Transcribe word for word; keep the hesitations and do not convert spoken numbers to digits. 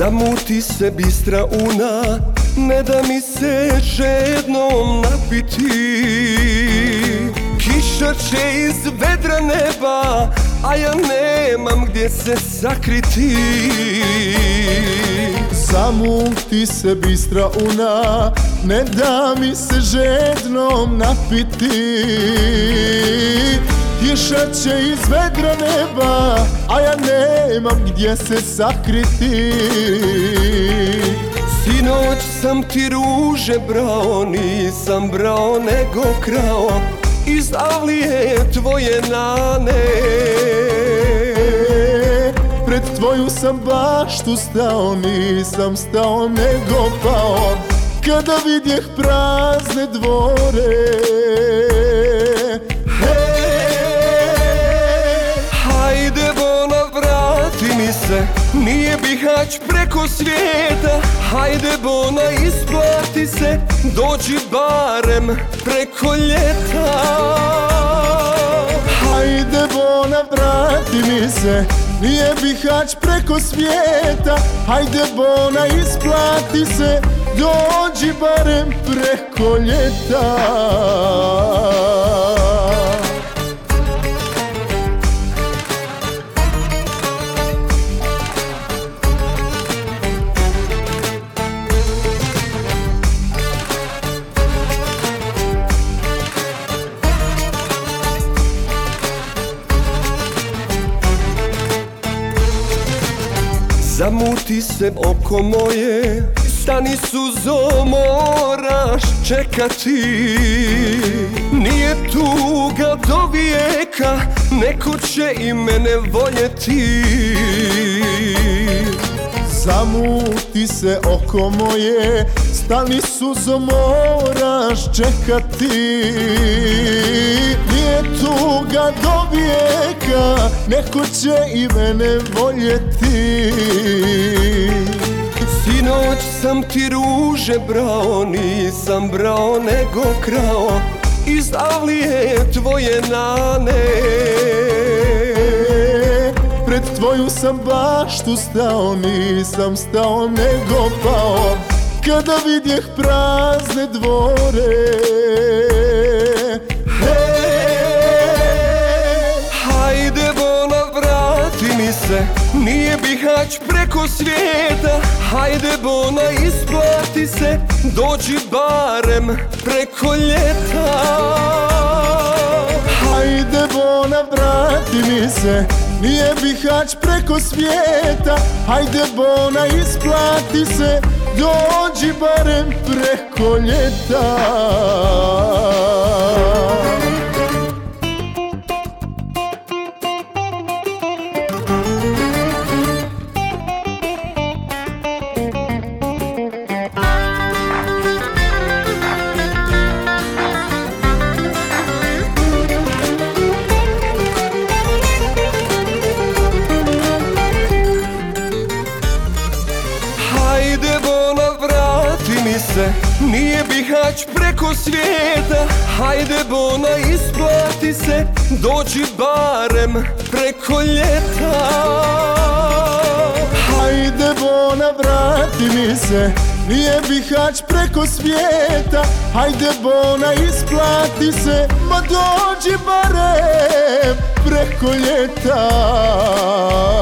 Zamuti se bistra una, ne da mi se žednom napiti. Kiša će iz vedra neba, a ja nemam gdje se sakriti. Zamuti se bistra una, ne da mi se žednom napiti. Kiša će iz vedra neba, a ja nemam gdje se sakriti. Sinoć sam ti ruže brao, nisam brao nego krao iz alije tvoje nane. Pred tvoju sam baštu stao, nisam stao nego pao kada vidjeh prazne dvore. Hajde Bona, vrati mi se, nije Bihać preko svijeta. Hajde Bona, isplati se, dođi barem preko ljeta. Hajde Bona, vrati mi se, nije Bihać preko svijeta. Hajde Bona, isplati se, dođi barem preko ljeta. Zamuti se oko moje, stani suzo, moraš čekati. Nije tuga do vijeka, neko će i mene voljeti. Zamuti se oko moje, stani suzo, moraš čekati. Nije tuga do vijeka, neko će i mene voljeti. Sinoć sam ti ruže brao, nisam brao nego krao iz alije tvoje nane. Pred tvoju sam baštu stao, nisam stao nego pao kada vidjeh prazne dvore. Hajde Bona, vrati mi se, nije Bihać preko svijeta. Hajde Bona, isplati se, dođi barem preko ljeta. Hajde Bona, vrati mi se, nije Bihać preko svijeta. Hajde Bona, isplati se, dođi barem preko ljeta. Hajde Bona, vrati mi se, nije Bihać preko svijeta. Hajde Bona, isplati se, dođi barem preko ljeta. Hajde Bona, vrati mi se, nije Bihać preko svijeta. Hajde Bona, isplati se, ma dođi barem preko ljeta.